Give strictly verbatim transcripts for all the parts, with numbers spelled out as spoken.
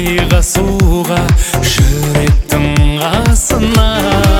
айға суға жүректің қасына.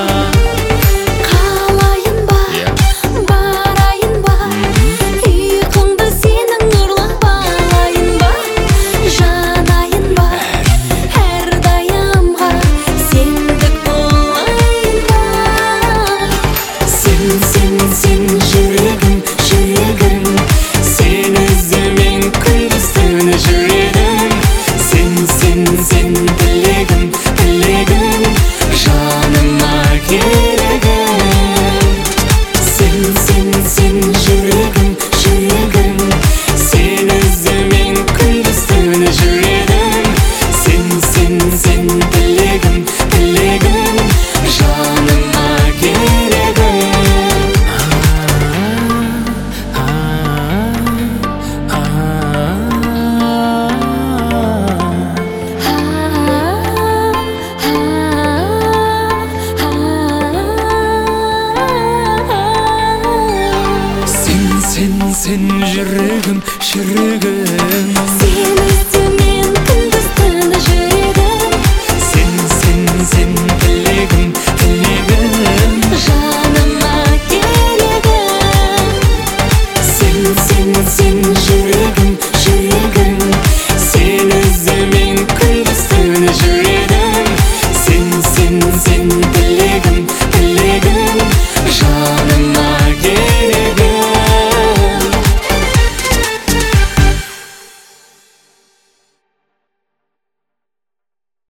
Қалайын ба, барайын ба, ұйқыңды сенің ұрлап алайын ба, жанайын ба, әрдайымға сендік болайын ба. Сен, сен, сен жүрегім, жүрегім, сен іздемен күндіз-түні жүремін. Сен, сен, сен тілегім, тілегім, жаныма керегім. Сен, сен, сен жүрегім, жүрегім, сен іздемен күндіз-түні жүремін. Сен, сен, сен тілегім, тілегім, жаныма керегім. Сен, сен, сен жүрегім, жүрегім, Сені